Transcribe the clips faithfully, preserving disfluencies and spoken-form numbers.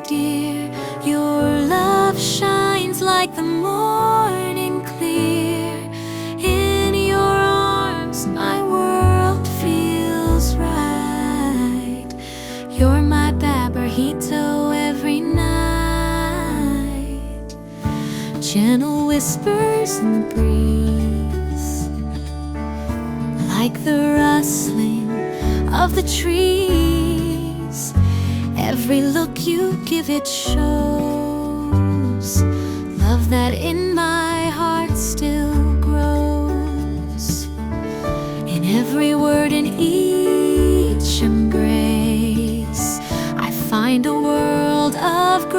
dear. Your love shines like the morning clear. In your arms my world feels right. You're my Babarjito every night. Gentle whispers in the breeze, like the rustling of the trees. Every look you give, it shows love that in my heart still grows. In every word, in each embrace, I find a world of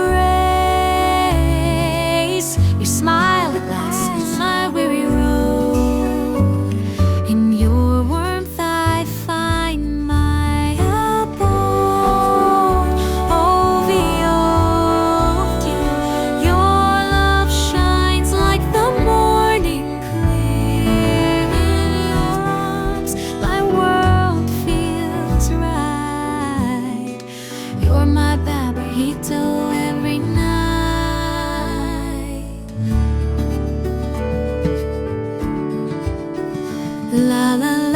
grace. Your smile, it lasts my weary road. In your warmth I find my abode. Oh, Viola, your love shines like the morning clear. In your arms my world feels right. You're my Babarjito every night. La la la.